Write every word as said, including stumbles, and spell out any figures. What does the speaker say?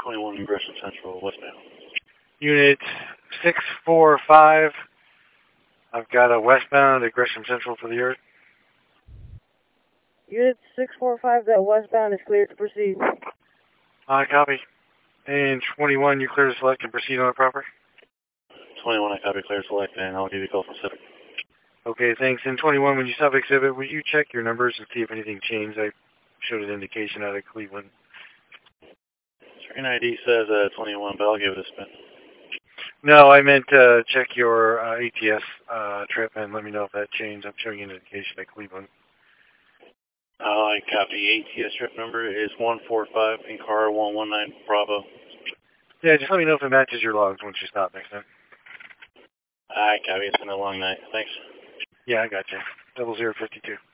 twenty-one Gresham Central, westbound. Unit six four five. I've got a westbound at Gresham Central for the Earth. Unit six four five, that westbound is cleared to proceed. Uh, copy. And twenty-one, you clear to select and proceed on the proper? twenty-one, I copy, clear select, and I'll give you a call from Civic. Okay, thanks. And twenty-one, when you stop exhibit, will you check your numbers and see if anything changed? I showed an indication out of Cleveland. Screen I D says uh, twenty-one, but I'll give it a spin. No, I meant uh, check your uh, A T S uh, trip and let me know if that changed. I'm showing you an indication at Cleveland. Uh, I copy. A T S trip number is one four five in car one one nine Bravo. Yeah, just let me know if it matches your logs once you stop next time. I copy. It's been a long night. Thanks. Yeah, I got you. Double zero fifty two.